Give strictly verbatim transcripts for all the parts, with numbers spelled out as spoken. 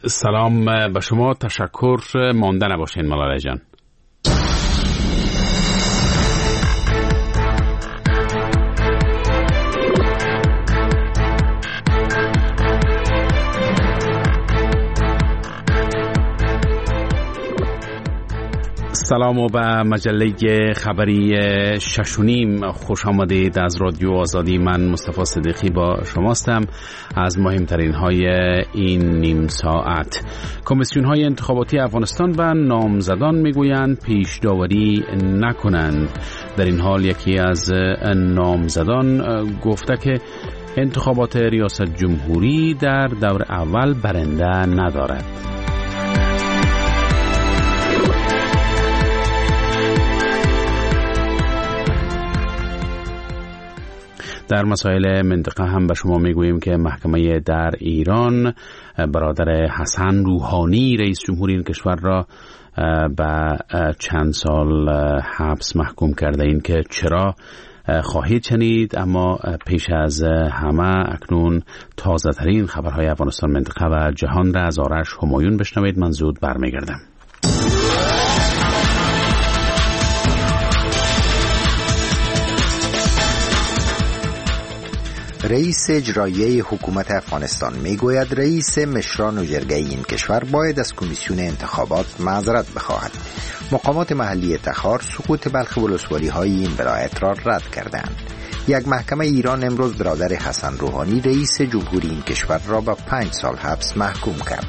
سلام به شما، تشکر. مانده نباشین ملاله جان. سلام و به مجله خبری ششونیم خوش آمدید. از رادیو آزادی من مصطفی صدیقی با شماستم. از مهمترین های این نیم ساعت: کمیسیون های انتخاباتی افغانستان و نامزدان میگویند پیش داوری نکنند. در این حال یکی از نامزدان گفته که انتخابات ریاست جمهوری در دور اول برنده ندارد. در مسائل منطقه هم به شما میگوییم که محکمه در ایران برادر حسن روحانی رئیس جمهوری این کشور را به چند سال حبس محکوم کرده. این که چرا خواهید شنید، اما پیش از همه اکنون تازه ترین خبرهای افغانستان، منطقه و جهان را از آرش همایون بشنوید. من زود برمیگردم. رئیس اجرایی حکومت افغانستان میگوید رئیس مشران و جرگه این کشور باید از کمیسیون انتخابات معذرت بخواهد. مقامات محلی تخار سقوط برخی ولسوالی های این ولایت را رد کردند. یک محکمه ایران امروز برادر حسن روحانی رئیس جمهوری این کشور را به پنج سال حبس محکوم کرد.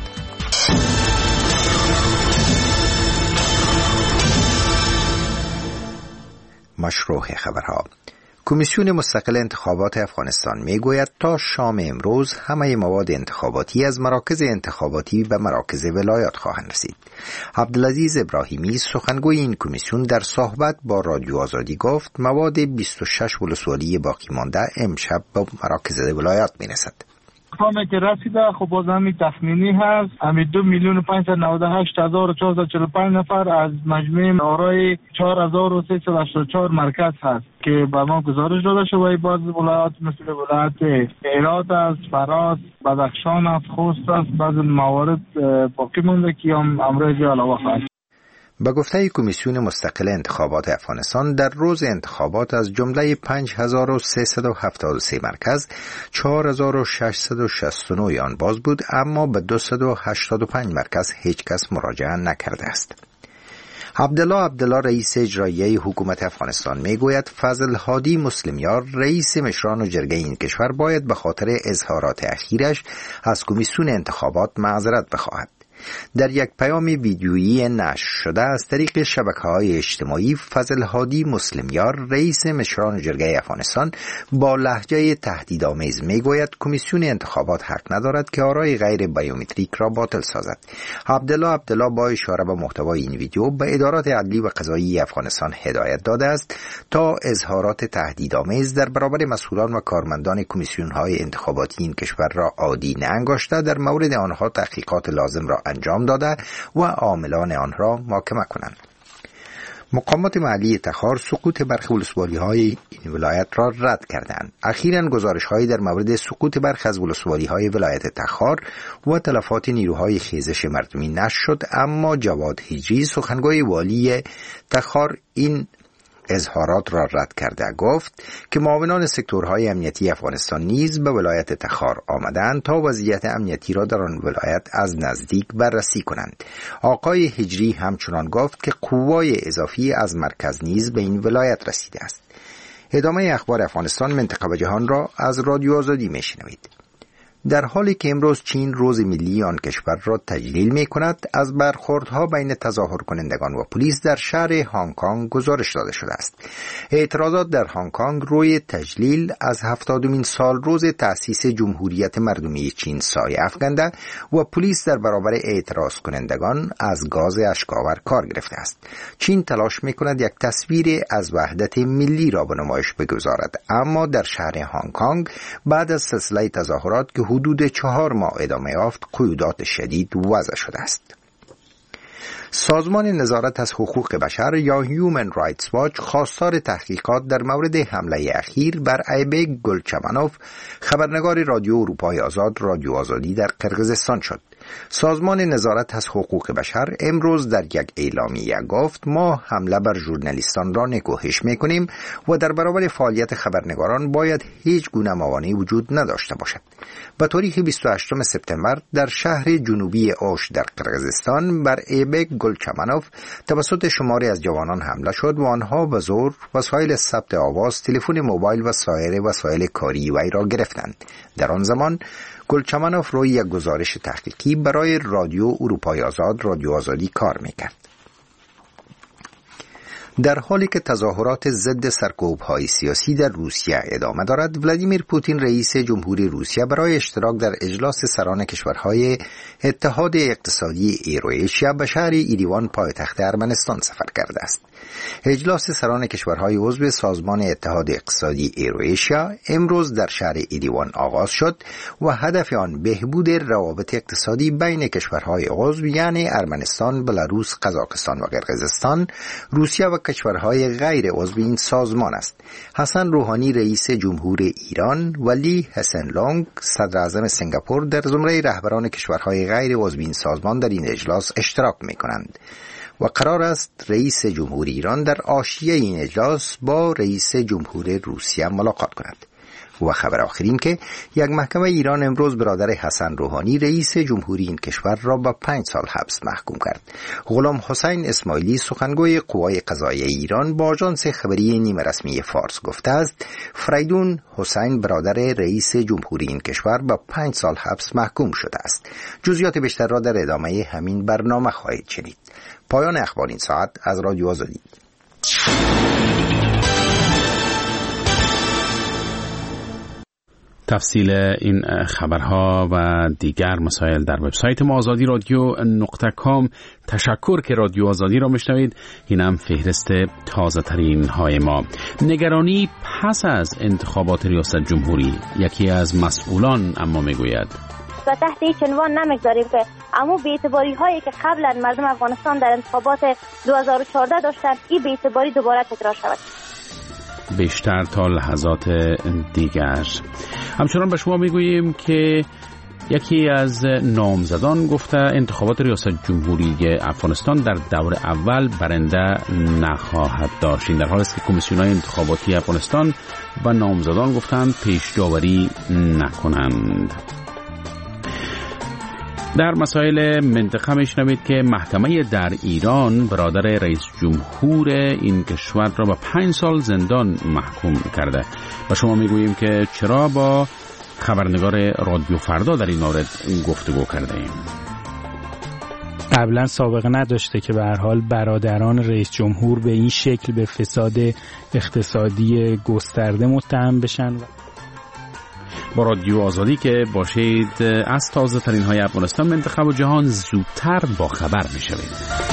مشروع خبرها: کمیسیون مستقل انتخابات افغانستان میگوید تا شام امروز همه مواد انتخاباتی از مراکز انتخاباتی به مراکز ولایات خواهند رسید. عبدالعزیز ابراهیمی سخنگوی این کمیسیون در صحبت با رادیو آزادی گفت مواد بیست و شش ولسوالی باقی مانده امشب به مراکز ولایات میرسد. خانه که رسیده خب باز همین تخمینی هست. همین دو میلیون و پنجصد و نود و هشت هزار و چهارصد و چهل و پنج نفر از مجموع آرای چهار هزار و سیصد و هشتاد و چهار مرکز هست که به ما گزارش داده شده. باز ولایات مثل ولایت هرات است، فراس، بدخشان است، خوست است. بعض موارد باقی مونده که هم امروز علاوه خواهد. به گفته کمیسیون مستقل انتخابات افغانستان در روز انتخابات از جمله پنج هزار و سیصد و هفتاد و سه مرکز چهار هزار و ششصد و شصت و نه آن باز بود، اما به دویست و هشتاد و پنج مرکز هیچ کس مراجعه نکرده است. عبدالله عبدالله رئیس اجرایی حکومت افغانستان میگوید فضل هادی مسلمیار رئیس مشران و جرگه این کشور باید به خاطر اظهارات اخیرش از کمیسیون انتخابات معذرت بخواهد. در یک پیام ویدیویی نشر شده از طریق شبکه‌های اجتماعی، فضل هادی مسلمیار رئیس مشران جرگه افغانستان با لهجه تهدیدآمیز میگوید کمیسیون انتخابات حق ندارد که آرای غیر بیومتریک را باطل سازد. عبدالله عبدالله با اشاره به محتوای این ویدیو به ادارات عدلی و قضایی افغانستان هدایت داده است تا اظهارات تهدیدآمیز در برابر مسئولان و کارمندان کمیسیون‌های انتخاباتی این کشور را عادی نانگاشته در مورد آنها تحقیقات لازم را انجام داده و عاملان آن را محاکمه کنند. مقامات محلی تخار سقوط برخی ولسوالی‌های این ولایت را رد کردند. اخیراً گزارش‌هایی در مورد سقوط برخی از ولسوالی‌های ولایت تخار و تلفات نیروهای خیزش مردمی نشر شد، اما جواد هجری سخنگوی والی تخار این اظهارات را رد کرده گفت که معاونان سکتورهای امنیتی افغانستان نیز به ولایت تخار آمدند تا وضعیت امنیتی را در آن ولایت از نزدیک بررسی کنند. آقای هجری همچنان گفت که قوای اضافی از مرکز نیز به این ولایت رسیده است. ادامه اخبار افغانستان، منطقه و جهان را از رادیو آزادی میشنوید. در حالی که امروز چین روز ملی آن کشور را تجلیل می کند، از برخوردها بین تظاهر کنندگان و پلیس در شهر هنگ کنگ گزارش داده شده است. اعتراضات در هنگ کنگ روی تجلیل از هفتادمین سال روز تأسیس جمهوریت مردمی چین سایه افکنده و پلیس در برابر اعتراض کنندگان از گاز اشک‌آور کار گرفته است. چین تلاش می کند یک تصویر از وحدت ملی را به نمایش بگذارد، اما در شهر هنگ کنگ بعد از سلسله تظاهرات که حدود چهار ماه ادامه یافت قیودات شدید وضع شده است. سازمان نظارت از حقوق بشر یا هیومن رایتس واچ خواستار تحقیقات در مورد حمله اخیر بر ایبک گلچمنوف، خبرنگار رادیو اروپای آزاد رادیو آزادی در قرقیزستان شد. سازمان نظارت از حقوق بشر امروز در یک اعلامیه گفت ما حمله بر ژورنالیستان را نکوهش میکنیم و در برابر فعالیت خبرنگاران باید هیچ گونه موانعی وجود نداشته باشد. به تاریخ بیست و هشتم سپتامبر در شهر جنوبی اوش در قرقیزستان بر ایبک گلچمنوف توسط شماری از جوانان حمله شد و آنها به زور وسایل ثبت آواز، تلفن موبایل و سایر وسایل کاری وی را گرفتند. در آن زمان گلچمنوف روی یک گزارش تحقیقی برای رادیو اروپای آزاد رادیو آزادی کار میکرد. در حالی که تظاهرات ضد سرکوب‌های سیاسی در روسیه ادامه دارد، ولادیمیر پوتین رئیس جمهوری روسیه برای اشتراک در اجلاس سران کشورهای اتحاد اقتصادی ایرواشیا به شهر ایریوان پایتخت ارمنستان سفر کرده است. اجلاس سران کشورهای عضو سازمان اتحاد اقتصادی ایرواشیا امروز در شهر ایریوان آغاز شد و هدف آن بهبود روابط اقتصادی بین کشورهای عضو یعنی ارمنستان، بلاروس، قزاقستان و قرقیزستان، روسیه و کشورهای غیر عضو این سازمان است. حسن روحانی رئیس جمهور ایران و لی هسن لونگ صدر اعظم سنگاپور در زمره رهبران کشورهای غیر عضو این سازمان در این اجلاس اشتراک می‌کنند و قرار است رئیس جمهور ایران در حاشیه این اجلاس با رئیس جمهور روسیه ملاقات کند. و خبر آخرین که یک محکمه ایران امروز برادر حسن روحانی رئیس جمهوری این کشور را به پنج سال حبس محکوم کرد. غلام حسین اسماعیلی سخنگوی قوای قضاییه ایران با آژانس خبری نیمه رسمی فارس گفته است فریدون حسین برادر رئیس جمهوری این کشور به پنج سال حبس محکوم شده است. جزئیات بیشتر را در ادامه همین برنامه خواهید شنید. پایان اخبار این ساعت از رادیو آزادی. تفصیل این خبرها و دیگر مسائل در وبسایت ما آزادی رادیو نقطه کام. تشکر که رادیو آزادی را میشنوید. اینم فهرست تازه ترین های ما. نگرانی پس از انتخابات ریاست جمهوری، یکی از مسئولان اما میگوید و تحت هیچ عنوان نمیگذاریم که اما بی‌اعتباری هایی که قبلا مردم افغانستان در انتخابات دو هزار و چهارده داشتند، این بی‌اعتباری دوباره تکرار شود. بیشتر تا لحظات دیگر. همچنان به شما میگوییم که یکی از نامزدان گفته انتخابات ریاست جمهوری افغانستان در دور اول برنده نخواهد داشت. این در حالی است که کمیسیون‌های انتخاباتی افغانستان و نامزدان گفتند پیش داوری نکنند. در مسائل منطقه میشنوید که محکمه در ایران برادر رئیس جمهور این کشور را به پنج سال زندان محکوم کرده و شما میگوییم که چرا با خبرنگار رادیو فردا در این مورد گفتگو کرده ایم. قبلا سابقه نداشته که به هر حال برادران رئیس جمهور به این شکل به فساد اقتصادی گسترده متهم بشن. با رادیو آزادی که باشید از تازه ترین های افغانستان، منطقه و جهان زودتر با خبر می شوید.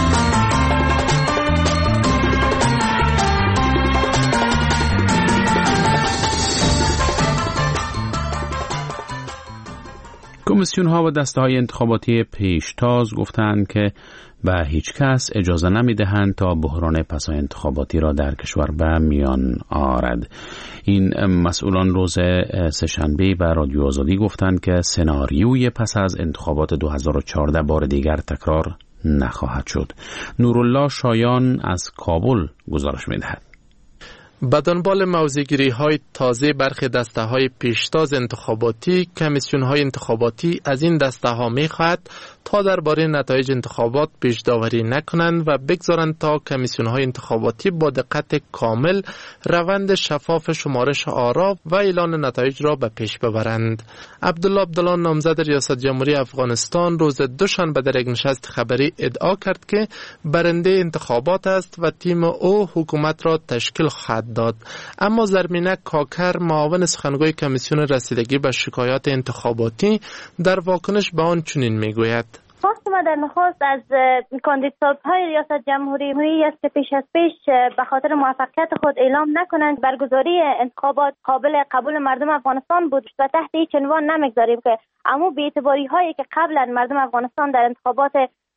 کمیسیون ها و دسته های انتخاباتی پیشتاز گفتند که به هیچ کس اجازه نمی دهند تا بحران پس انتخاباتی را در کشور به میان آورد. این مسئولان روز سه‌شنبه به رادیو آزادی گفتند که سناریوی پس از انتخابات دو هزار و چهارده بار دیگر تکرار نخواهد شد. نورالله شایان از کابل گزارش می دهد. به دنبال موضع‌گیری های تازه برخی دسته های پیشتاز انتخاباتی، کمیسیون های انتخاباتی از این دسته ها می خواهد تا درباره نتایج انتخابات پیش داوری نکنند و بگذارند تا کمیسیون های انتخاباتی با دقت کامل روند شفاف شمارش آرا و اعلان نتایج را به پیش ببرند. عبدالله عبدالله نامزد ریاست جمهوری افغانستان روز دوشنبه در یک نشست خبری ادعا کرد که برنده انتخابات است و تیم او حکومت را تشکیل خواهد داد. اما زرمینه کاکر، معاون سخنگوی کمیسیون رسیدگی به شکایات انتخاباتی، در واکنش به آن چنین میگوید: خواست ما در نخست از کاندیدات‌های ریاست جمهوری است که پیش از پیش به خاطر موفقیت خود اعلام نکنند برگزاری انتخابات قابل قبول مردم افغانستان بود و تحت هیچ عنوان نمیگذاریم که اما بی‌اعتباری هایی که قبلا مردم افغانستان در انتخابات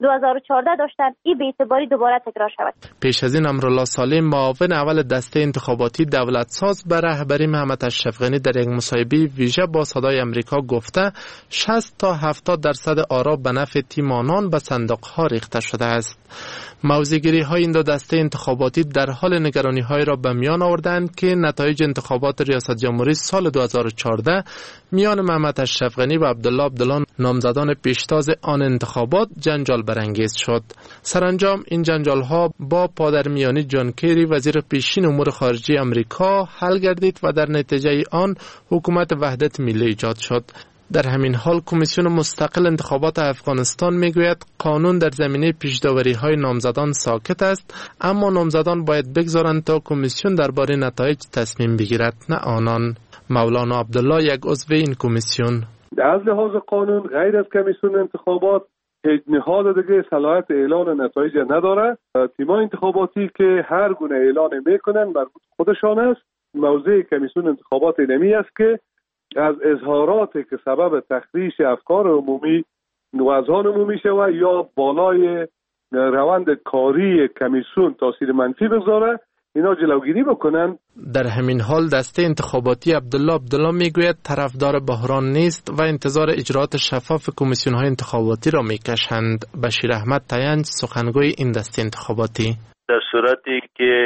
دو هزار و چهارده داشتن، این به اعتباری دوباره تکرار شود. پیش از این امرالله سالم معاون اول دسته انتخاباتی دولت ساز به رهبری محمد اشرف غنی در یک مصاحبه ویژه با صدای امریکا گفته شصت تا هفتاد درصد آرا به نفع تیم آنان به صندوق ها ریخته شده است. موضع‌گیری های این دو دسته انتخاباتی در حال نگرانی های را به میان آوردند که نتایج انتخابات ریاست جمهوری سال دو هزار و چهارده میان محمد اشرف غنی و عبدالله عبدالله نامزدان پیشتاز آن انتخابات جنجال برانگیز شد. سرانجام این جنجال ها با پادرمیانی جان کری وزیر پیشین امور خارجه امریکا حل گردید و در نتیجه آن حکومت وحدت ملی ایجاد شد. در همین حال کمیسیون مستقل انتخابات افغانستان میگوید قانون در زمینه پیش‌داوری های نامزدان ساکت است، اما نامزدان باید بگذارند تا کمیسیون درباره نتایج تصمیم بگیرد، نه آنان. مولانا عبدالله یک عضو این کمیسیون: از لحاظ قانون غیر از کمیسیون انتخابات هیچ نهاد دیگه صلاحیت اعلان نتایج نداره. تیم‌های انتخاباتی که هر گونه اعلان میکنن مربوط خودشان است. موضوع کمیسیون انتخابات اینمی است که از اظهاراتی که سبب تخریش افکار عمومی و اذهان عمومی شود یا بالای روند کاری کمیسیون تاثیر منفی بگذاره، اینا جلوگیری بکنن. در همین حال دسته انتخاباتی عبدالله عبدالله میگوید طرفدار بحران نیست و انتظار اجرات شفاف کمیسیون های انتخاباتی را میکشند. بشیر احمد تاینج، سخنگوی این دسته انتخاباتی: در صورتی که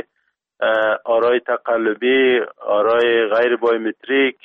آرای تقلبی، آرای غیر بایومتریک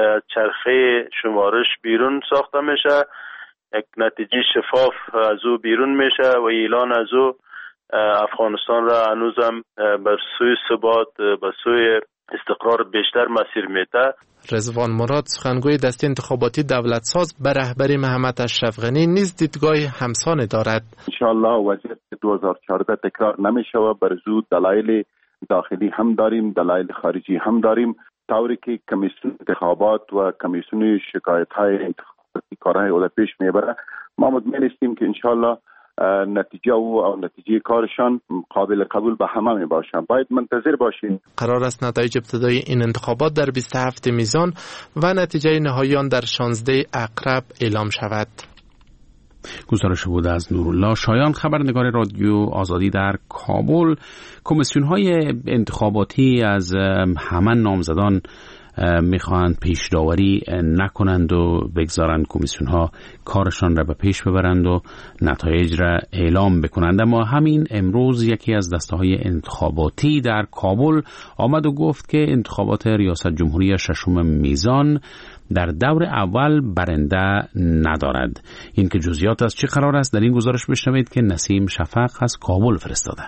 چرخه شمارش بیرون ساخته میشه، یک نتیجه شفاف از او بیرون میشه و اعلان از او افغانستان را هنوزم بر سوی ثبات، بر سوی استقرار بیشتر مسیر میده. رضوان مراد، سخنگوی دسته انتخاباتی دولت ساز به رهبری محمد اشرف غنی نیز دیدگاه همسان دارد. انشاءالله وضعیت دو هزار و چهارده تکرار نمیشه و بر زود دلایل داخلی هم داریم، دلایل خارجی هم داریم، طوری که کمیسیون انتخابات و کمیسیون شکایت های انتخاباتی کارهای او پیش میبره. ما مطمئن هستیم که انشاءالله نتیجه او او نتیجه کارشان قابل قبول به همه می باشند. باید منتظر باشیم. قرار است نتایج ابتدایی این انتخابات در بیست و هفت میزان و نتیجه نهایی آن در شانزده عقرب اعلام شود. گزارش بود از نورالله شایان، خبرنگار رادیو آزادی در کابل. کمیسیون های انتخاباتی از همه نامزدان میخواهند پیش داوری نکنند و بگذارند کمیسیون ها کارشان را به پیش ببرند و نتایج را اعلام بکنند. اما همین امروز یکی از دسته های انتخاباتی در کابل آمد و گفت که انتخابات ریاست جمهوری ششم میزان در دور اول برنده ندارد. این که جزئیات از چه قرار است در این گزارش بشنوید که نسیم شفق از کابل فرستاده.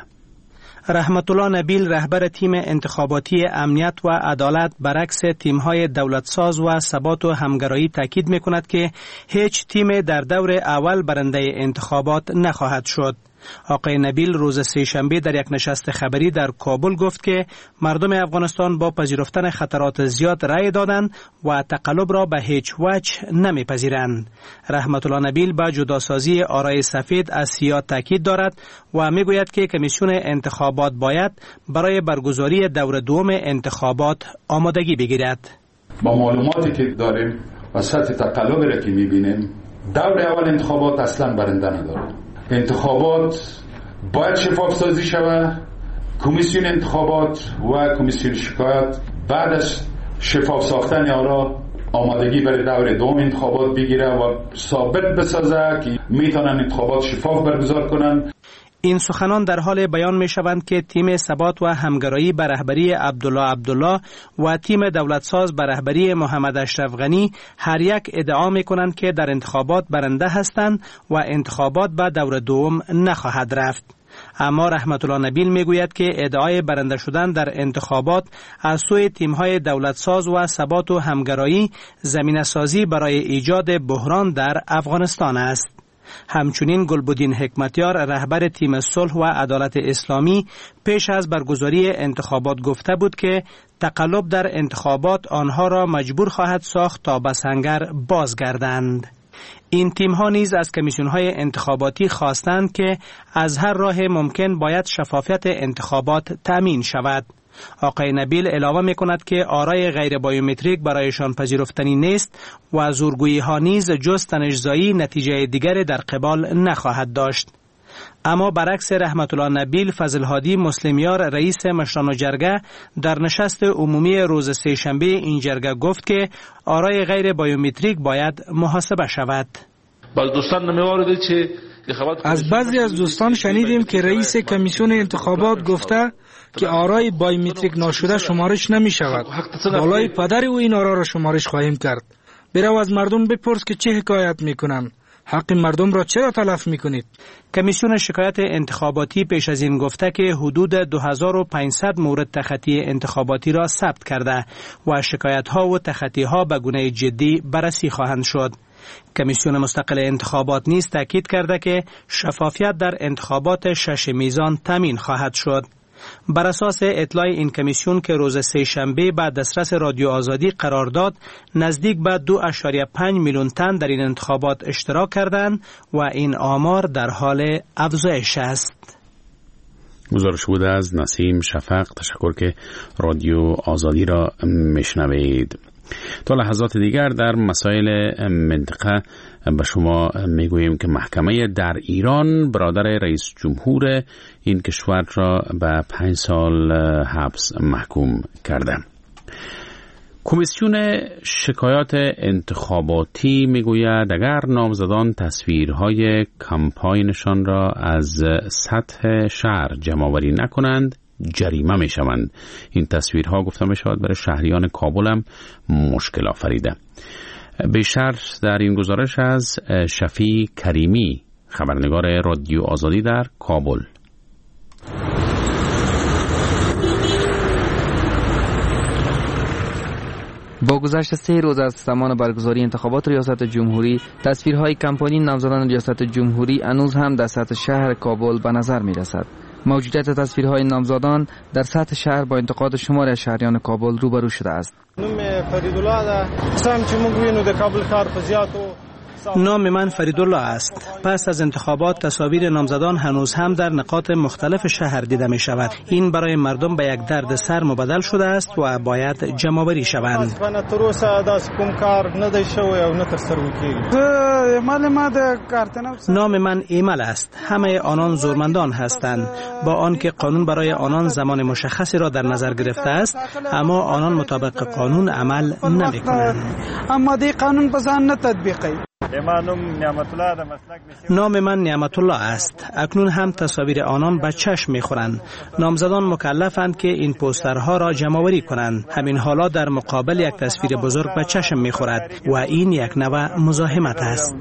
رحمت الله نبیل، رهبر تیم انتخاباتی امنیت و عدالت، برعکس تیم‌های دولتساز و ثبات و همگرایی تاکید می‌کند که هیچ تیم در دور اول برنده انتخابات نخواهد شد. آقای نبیل روز سه‌شنبه در یک نشست خبری در کابل گفت که مردم افغانستان با پذیرفتن خطرات زیاد رأی دادند و تقلب را به هیچ وجه نمیپذیرند. رحمت الله نبیل با جداسازی آرای سفید از سیاه تاکید دارد و میگوید که کمیسیون انتخابات باید برای برگزاری دور دوم انتخابات آمادگی بگیرد. با معلوماتی که داریم و سطح تقلبی را که میبینیم، دور اول انتخابات اصلا برنده ندارد. انتخابات باید شفاف سازی شود. کمیسیون انتخابات و کمیسیون شکایت بعد از شفاف ساختن آرا آمادگی برای دور دوم انتخابات بگیره و ثابت بسازه که میتونن انتخابات شفاف برگزار کنن. این سخنان در حال بیان می شوند که تیم ثبات و همگرایی به رهبری عبدالله عبدالله و تیم دولتساز به رهبری محمد اشرف غنی هر یک ادعا می کنند که در انتخابات برنده هستند و انتخابات به دور دوم نخواهد رفت. اما رحمت الله نبیل می گوید که ادعای برنده شدن در انتخابات از سوی تیم‌های دولتساز و ثبات و همگرایی زمینه سازی برای ایجاد بحران در افغانستان است. همچنین گلبدین حکمتیار، رهبر تیم صلح و عدالت اسلامی، پیش از برگزاری انتخابات گفته بود که تقلب در انتخابات آنها را مجبور خواهد ساخت تا به سنگر بازگردند. این تیم‌ها نیز از کمیسیون‌های انتخاباتی خواستند که از هر راه ممکن باید شفافیت انتخابات تأمین شود. آقای نبیل علاوه می کند که آرای غیر بایومتریک برایشان پذیرفتنی نیست و زورگویی ها نیز جز تنش‌زایی نتیجه دیگر در قبال نخواهد داشت. اما برعکس رحمت الله نبیل، فضل هادی مسلمیار رئیس مشران جرگه در نشست عمومی روز سه‌شنبه این جرگه گفت که آرای غیر بایومتریک باید محاسبه شود. از بعضی از دوستان شنیدیم که رئیس کمیسیون انتخابات گفته که آرای بایومتریک ناشده شمارش نمی شود. بالای پدر او این آرا را شمارش خواهیم کرد. برو از مردم بپرس که چه حکایت می کنند. حق مردم را چرا تلف می کنید؟ کمیسیون شکایت انتخاباتی پیش از این گفته که حدود دو هزار و پانصد مورد تخطی انتخاباتی را ثبت کرده و شکایت ها و تخطی ها به گونه جدی بررسی خواهند شد. کمیسیون مستقل انتخابات نیز تاکید کرده که شفافیت در انتخابات شش میزان تامین خواهد شد. بر اساس اطلاع این کمیسیون که روز سه‌شنبه بعد دسترس رادیو آزادی قرار داد، نزدیک به دو ممیز پنج میلیون تن در این انتخابات اشتراک کردند و این آمار در حال افزایش است. گزارش بوده از نسیم شفق. تشکر که رادیو آزادی را میشنوید. تا لحظات دیگر در مسائل منطقه به شما میگوییم که محکمه در ایران برادر رئیس جمهور این کشور را به پنج سال حبس محکوم کرده. کمیسیون شکایات انتخاباتی میگوید اگر نامزدان تصویرهای کمپاینشان را از سطح شهر جمع‌آوری نکنند جریمه می شوند. این تصویرها گفته می شود برای شهریان کابل هم مشکل آفریده. بیشتر در این گزارش از شفیع کریمی، خبرنگار رادیو آزادی در کابل. با گذشت سه روز از زمان برگزاری انتخابات ریاست جمهوری، تصویرهای کمپانی نامزدان ریاست جمهوری هنوز هم در سطح شهر کابل به نظر می رسد. موجودیت تصویرهای نامزدان در سطح شهر با انتقاد شماری از شهریان کابل روبرو شده است. نام من فریدالله است. پس از انتخابات تصاویر نامزدان هنوز هم در نقاط مختلف شهر دیده می شود. این برای مردم به یک درد سر مبدل شده است و باید جمع‌آوری شوند. نام من ایمل است. همه آنان زورمندان هستند. با آنکه قانون برای آنان زمان مشخصی را در نظر گرفته است، اما آنان مطابق قانون عمل نمی کنند. اما دی قانون بزن نه تطبیقی. نام من نعمت الله است. اکنون هم تصاویر آنان به چشم می‌خورند. نامزدان مکلفند که این پوسترها را جمع‌آوری کنند. همین حالا در مقابل یک تصویر بزرگ به چشم می‌خورد و این یک نوع مزاحمت است.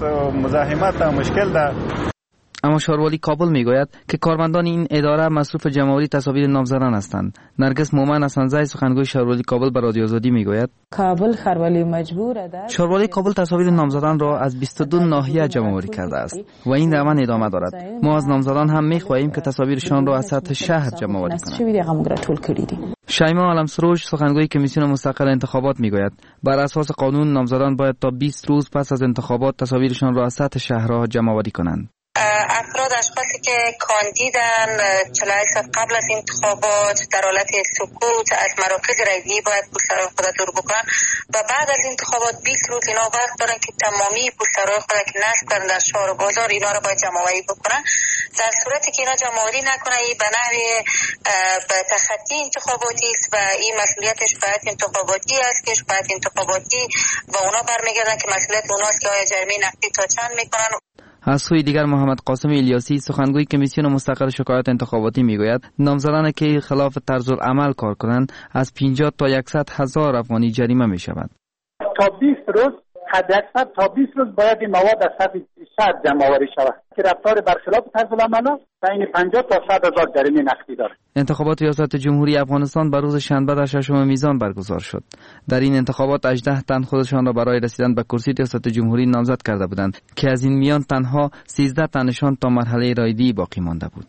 اما شاروالی کابل میگوید که کارمندان این اداره مصروف جمع‌آوری تصاویر نامزدان هستند. نرگس مومن اسنزای سخنگوی شاروالی کابل به رادیو آزادی میگوید کابل خاروالی مجبور است. شاروالی کابل تصاویر نامزدان را از بیست و دو ناحیه جمع‌آوری کرده است و این روند ادامه دارد. ما از نامزدان هم میخواهیم که تصاویرشان را از سطح شهر جمع‌آوری کنند. شیما عالم سروش سخنگوی کمیسیون مستقل انتخابات میگوید بر اساس قانون نامزدان باید تا بیست روز پس از انتخابات تصاویرشان را از سطح شهرها جمع‌آوری کنند. افراد اشخاصی که کاندیدن چهل و هشت ساعت قبل از انتخابات در حالت سکوت از مراکز رایگیری باید پوسترهای خود دور بکنن و بعد از انتخابات بیست روز اینا وقت دارن که تمامی پوسترهای خود که نصب کردن در شهر و بازار اینا رو باید جمع‌آوری بکنن. در صورتی که اینا جمع‌آوری نکنن این به نحو به تخطی انتخاباتی است و این مسئولیتش باید انتخاباتی است که باید انتخاباتی و اونا برمیگردن که مسئولیت اوناست که آیا جریمه نقدی تا چند میکنن. از سوی دیگر محمد قاسم الیاسی سخنگوی کمیسیون مستقل شکایات انتخاباتی میگوید نامزدان که خلاف طرز العمل کار کنند از پنجاه تا صد هزار افغانی جریمه می شود. تا بیست روز حداکثر تا بیست روز باید این مواد از سطح شهر جمع‌آوری شود که رفتار برخلاف طرز العمل است بین پنجاه تا صد هزار جریمه نقدی دارد. انتخابات ریاست جمهوری افغانستان بر روز شنبه در ششم میزان برگزار شد. در این انتخابات هجده تن خودشان را برای رسیدن به کرسی ریاست جمهوری نامزد کرده بودند که از این میان تنها سیزده تنشان تا مرحله رایدی باقی مانده بود.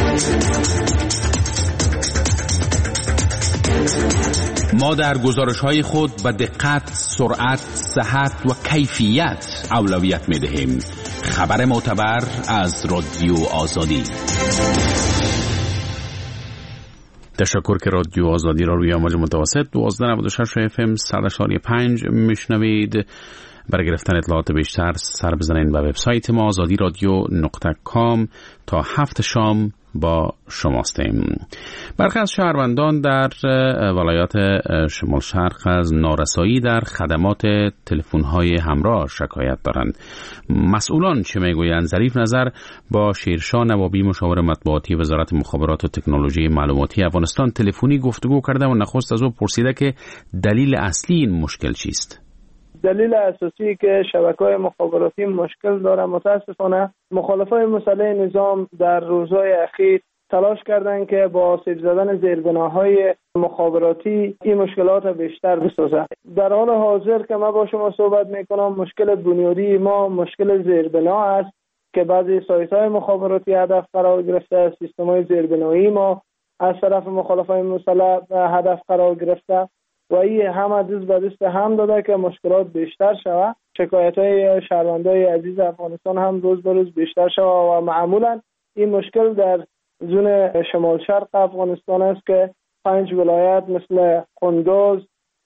ما در گزارش‌های خود به دقت، سرعت، صحت و کیفیت اولویت می‌دهیم. خبر معتبر از رادیو آزادی. تشکر که رادیو آزادی را روی امواج متوسط دوازده نود و شش اف ام صد و پنج میشنوید. برای گرفتن اطلاعات بیشتر سر بزنید به وبسایت ما آزادی رادیو نقطه کام. تا هفت شام با شماستیم. برخی از شهروندان در ولایات شمال شرق از نارسایی در خدمات تلفن‌های همراه شکایت دارند. مسئولان چه میگویند؟ ظریف نظر با شیرشاه نوابی مشاور مطبوعاتی وزارت مخابرات و تکنولوژی معلوماتی افغانستان تلفنی گفتگو کرده و نخست از او پرسیده که دلیل اصلی این مشکل چیست؟ دلیل اساسی که شبکه‌های مخابراتی مشکل داره، متاسفانه مخالفای مسلح نظام در روزهای اخیر تلاش کردند که با آسیب زدن زیربناهای مخابراتی این مشکلات بیشتر بسازه. در حال حاضر که ما با شما صحبت میکنم مشکل بنیادی ما مشکل زیربنا است که بعضی سایت‌های مخابراتی هدف قرار گرفته، سیستم‌های زیربنایی ما از طرف مخالفای مسلح هدف قرار گرفته و این هم دست به دست هم داده که مشکلات بیشتر شود. شکایت‌های شهروندای عزیز افغانستان هم روز به روز بیشتر شود و معمولاً این مشکل در زون شمال شرق افغانستان است که پنج ولایت مثل قندوز،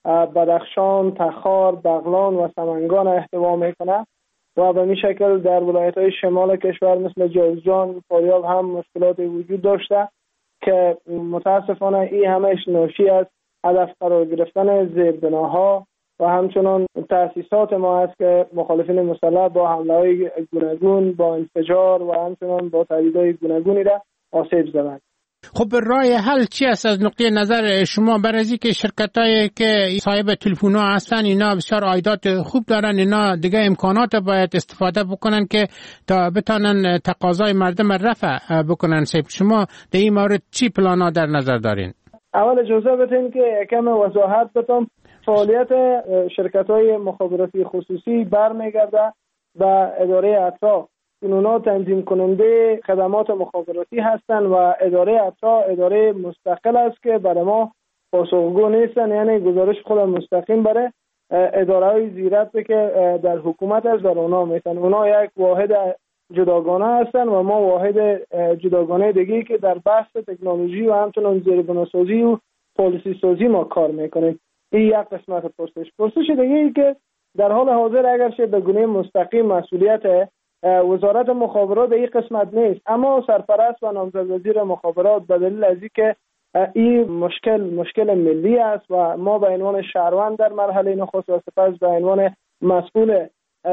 بدخشان، تخار، بغلان و سمنگان احتوا میکنه و به این شکل در ولایت‌های شمال کشور مثل جوزجان، فاریاب هم مشکلات وجود داشته که متاسفانه این همش ناشی از هدف قرار گرفتن زیربناها و همچنان تأسیسات ما است که مخالفین مسلح با حمله‌های گوناگون، با انفجار و همچنان با تهدیدهای گوناگونی را آسیب زدند. خب راه حل چی است از نقطه نظر شما؟ برای اینکه شرکتایی که صاحب تلفن‌ها هستن اینا بسیار عایدات خوب دارن، اینا دیگه امکانات باید استفاده بکنن که تا بتونن تقاضای مردم رفع بکنن. شما در این مورد چی پلانا در نظر دارین؟ اول اجازه بدین که یکم وضاحت بدم. فعالیت شرکت‌های مخابراتی خصوصی برمیگرده به اداره اطراف. اونا تنظیم کننده خدمات مخابراتی هستند و اداره اطراف اداره مستقل است که برای ما پاسخگو نیستن، یعنی گزارش خود مستقیم برای اداره‌های زیرت که در حکومت است در اونا میتن. اونا یک واحد جداگانه هستن و ما واحد جداگانه دیگه که در بحث تکنولوژی و همچنان زیربناسازی و پالیسی سازی ما کار میکنیم. این یک قسمت پرسش. پرسش دیگه ای که در حال حاضر اگرچه به گونه مستقیم مسئولیت وزارت مخابرات این قسمت نیست، اما سرپرست و نامزد وزیر مخابرات به دلیل از اینکه این مشکل مشکل ملی است و ما به عنوان شهروند در مرحله نخست و سپس به عنوان مسئول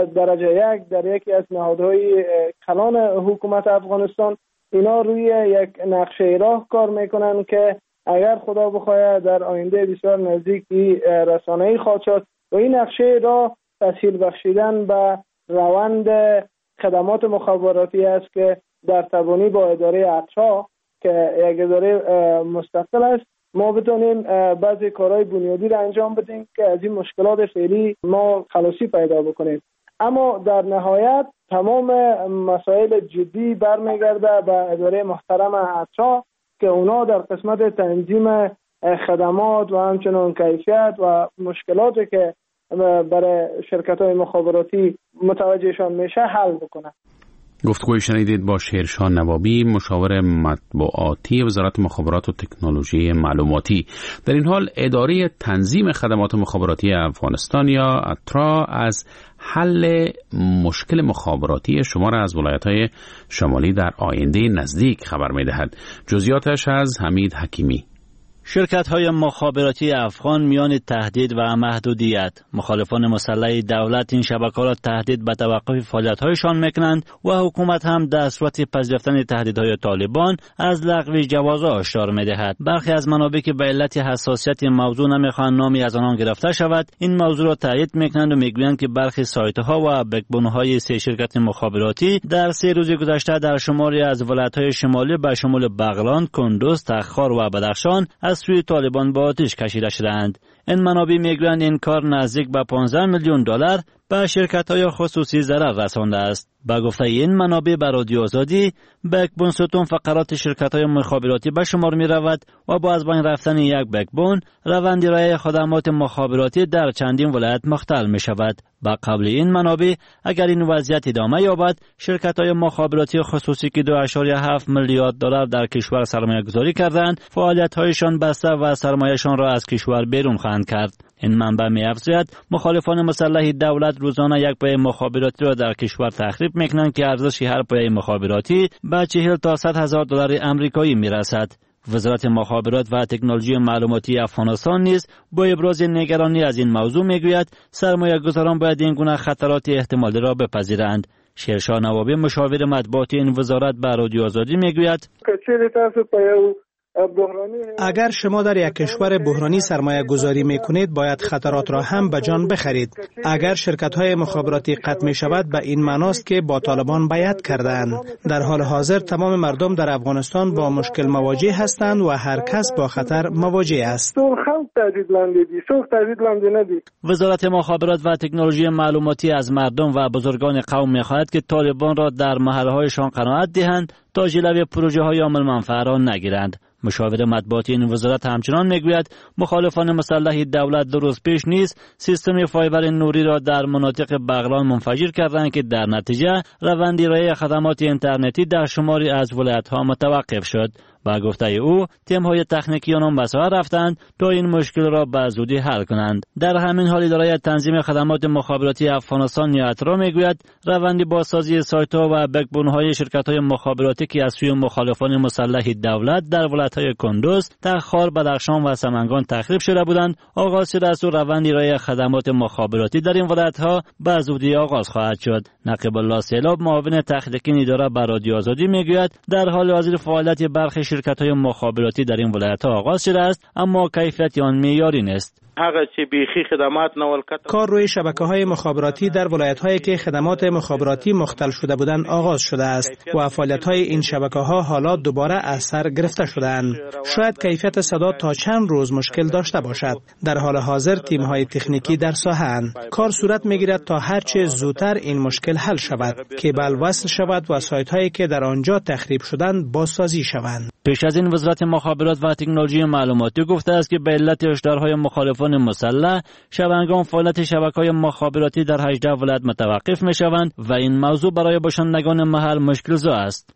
درجه یک در یکی از نهادهای کلان حکومت افغانستان اینا روی یک نقشه راه کار میکنن که اگر خدا بخواهد در آینده بسیار نزدیکی رسانه‌ای خواهد شد و این نقشه راه تسهیل بخشیدن به روند خدمات مخابراتی است که در تبانی با اداره اطراف که یک اداره مستقل است ما بتونیم بعضی کارهای بنیادی را انجام بدیم که از این مشکلات فعلی ما خلاصی پیدا بکنیم. اما در نهایت تمام مسائل جدی برمیگرده به اداره محترم اطراف که اونا در قسمت تنظیم خدمات و همچنان کیفیت و مشکلاتی که برای شرکت‌های مخابراتی متوجهشان میشه حل بکنن. گفتگوی شنیدید با شیرشاه نوابی مشاور مطبوعاتی وزارت مخابرات و تکنولوژی معلوماتی. در این حال اداره تنظیم خدمات مخابراتی افغانستان یا اترا از حل مشکل مخابراتی شما را از ولایت‌های شمالی در آینده نزدیک خبر می‌دهد. جزئیاتش از حمید حکیمی. شرکت‌های مخابراتی افغان میان تهدید و محدودیت، مخالفان مسلح دولت این شبکه‌ها را تهدید به توقف فعالیت‌هایشان می‌کنند و حکومت هم در صورت پذیرفتن تهدیدهای طالبان از لغو جوازها هشدار می‌دهد. برخی از منابع که به علت حساسیت موضوع نمی‌خواهند نامی از آنان گرفته شود، این موضوع را تایید می‌کنند و می‌گویند که برخی سایت‌ها و بک‌بون‌های سه شرکت مخابراتی در سه روز گذشته در شماری از ولایت‌های شمالی به شمول بغلان، کندوز، تخار و بدخشان از سوی طالبان با آتش کشیده شدند. این منابع میگویند این کار نزدیک به پانزده میلیون دلار به شرکت‌های خصوصی ضرر رسانده است. با گفته این منابع به رادیو آزادی، بکبون ستون فقرات شرکت‌های مخابراتی به شمار می‌رود و با از بین رفتن یک بکبون روند ارائه خدمات مخابراتی در چندین ولایت مختل می‌شود. با قبل این منابع اگر این وضعیت ادامه یابد، شرکت‌های مخابراتی خصوصی که دو ممیز هفت میلیارد دلار در کشور سرمایه‌گذاری کردند، فعالیت‌هایشان بسته و سرمایه‌شان را از کشور بیرون خواهند بند کرد. این منبع می‌افزاید مخالفان مسلح دولت روزانه یک پایه مخابراتی را در کشور تخریب می‌کنند که ارزش هر پایه مخابراتی به چهل تا صد هزار دلار آمریکایی می‌رسد. وزارت مخابرات و تکنولوژی معلوماتی افغانستان نیز با ابراز نگرانی از این موضوع میگوید سرمایه‌گذاران باید این گونه خطرات احتمالی را بپذیرند. شیرشاه نوابی مشاور مطبوعاتی این وزارت به رادیو آزادی میگوید اگر شما در یک کشور بحرانی سرمایه گذاری می کنید باید خطرات را هم به جان بخرید. اگر شرکت های مخابراتی قطع می شود به این معناست که با طالبان بیعت کردند. در حال حاضر تمام مردم در افغانستان با مشکل مواجه هستند و هر کس با خطر مواجه است. وزارت مخابرات و تکنولوژی معلوماتی از مردم و بزرگان قوم می خواهد که طالبان را در محله هایشان قناعت دهند تا جلوی پروژه های عامل منفعه را نگیرند. مشاور مطبوعاتی این وزارت همچنان میگوید مخالفان مسلح دولت دو روز پیش نیز سیستم فایبر نوری را در مناطق بغلان منفجر کردند که در نتیجه روند ارائه خدمات اینترنتی در شماری از ولایت‌ها متوقف شد. با گفته او تیم‌های تکنیکی آنان به ساحه رفتند تا این مشکل را به زودی حل کنند. در همین حال اداره تنظیم خدمات مخابراتی افغانستان نیات را میگوید روند بازسازی سایت‌ها و بک‌بون‌های شرکت‌های مخابراتی که از سوی مخالفان مسلح دولت در ولایت‌های کندوز، تخار، بدخشان و سمنگان تخریب شده بودند آغاز شده است و روند ارائه خدمات مخابراتی در این ولایت‌ها به زودی آغاز خواهد شد. نقیب الله سیلاب معاون تحقیقی اداره به رادیو آزادی میگوید در حال حاضر فعالیت برخی شرکت‌های مخابراتی در این ولایت‌ها آغاز شده است اما کیفیت آن معیاری نیست. هغه چې بیخي خدمات نول کته کار روی شبکه‌های مخابراتی در ولایت‌هایی که خدمات مخابراتی مختل شده بودند آغاز شده است و فعالیت‌های این شبکه‌ها حالا دوباره از سر گرفته شده‌اند. شاید کیفیت صدا تا چند روز مشکل داشته باشد. در حال حاضر تیم‌های تکنیکی در ساحه‌اند. کار صورت می‌گیرد تا هر چه زودتر این مشکل حل شود، کیبل وصل شود و سایت‌هایی که در آنجا تخریب شدند بازسازی شوند. پیش از این وزارت مخابرات و تکنولوژی معلوماتی گفته است که به علت هشدارهای مخالفان مسلح شبانگان فعالیت شبکه‌های مخابراتی در هجده ولایت متوقف می‌شوند و این موضوع برای باشندگان محل مشکل زا است.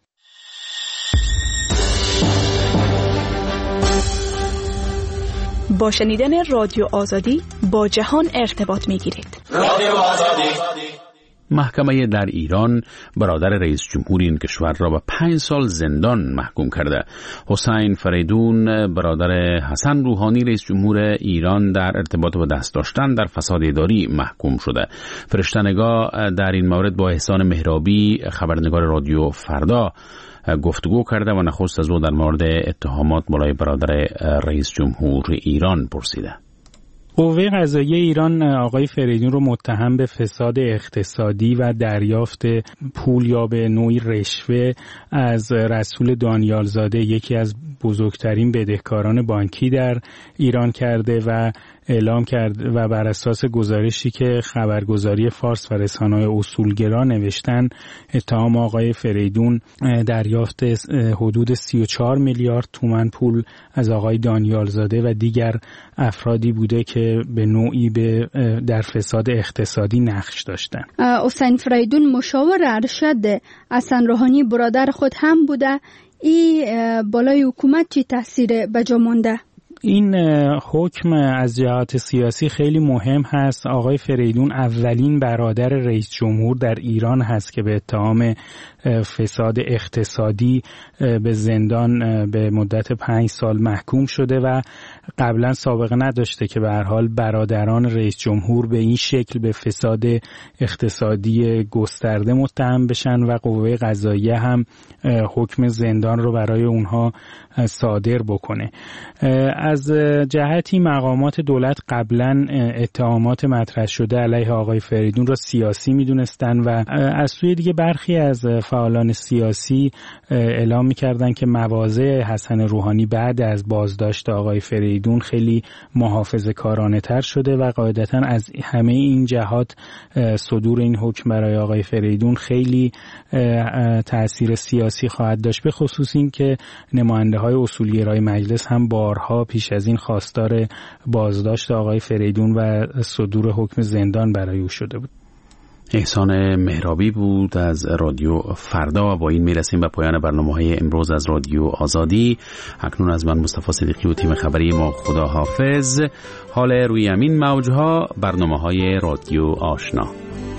با شنیدن رادیو آزادی با جهان ارتباط می‌گیرید. رادیو آزادی. محکمه در ایران برادر رئیس جمهور این کشور را به پنج سال زندان محکوم کرده. حسین فریدون برادر حسن روحانی رئیس جمهور ایران در ارتباط با دست داشتن در فساد اداری محکوم شده. فرشته‌نگار در این مورد با احسان مهرابی خبرنگار رادیو فردا گفتگو کرده و نخست از او در مورد اتهامات بالای برادر رئیس جمهور ایران پرسیده. قوه قضاییه ایران آقای فریدون رو متهم به فساد اقتصادی و دریافت پول یا به نوعی رشوه از رسول دانیالزاده، یکی از بزرگترین بدهکاران بانکی در ایران کرده و اعلام کرد و بر اساس گزارشی که خبرگزاری فارس و رسانه‌های اصولگرا نوشتن اتهام آقای فریدون دریافت حدود سی و چهار میلیارد تومان پول از آقای دانیالزاده و دیگر افرادی بوده که به نوعی به در فساد اقتصادی نقش داشتن. حسین فریدون مشاور ارشد حسن روحانی برادر خود هم بوده. این بالای حکومت چی تاثیر بجا مانده؟ این حکم از جهات سیاسی خیلی مهم هست. آقای فریدون اولین برادر رئیس جمهور در ایران هست که به اتهام فساد اقتصادی به زندان به مدت پنج سال محکوم شده و قبلا سابقه نداشته که به هر حال برادران رئیس جمهور به این شکل به فساد اقتصادی گسترده متهم بشن و قوه قضاییه هم حکم زندان رو برای اونها صادر بکنه. از جهتی مقامات دولت قبلا اتهامات مطرح شده علیه آقای فریدون را سیاسی میدونستن و از سوی دیگه برخی از فعالان سیاسی اعلام میکردن که مواضع حسن روحانی بعد از بازداشت آقای فریدون خیلی محافظه‌کارانه تر شده و قاعدتا از همه این جهات صدور این حکم برای آقای فریدون خیلی تأثیر سیاسی خواهد داشت، به خصوص این که نماینده های اصولگرای مجلس هم بارها پیش از این خواستار بازداشت آقای فریدون و صدور حکم زندان برای او شده بود. احسان مهرابی بود از رادیو فردا. و با این میرسیم به پایان برنامه‌های امروز از رادیو آزادی. اکنون از من مصطفی صدیقی و تیم خبری ما خداحافظ. حال روی همین موجها برنامه‌های رادیو آشنا.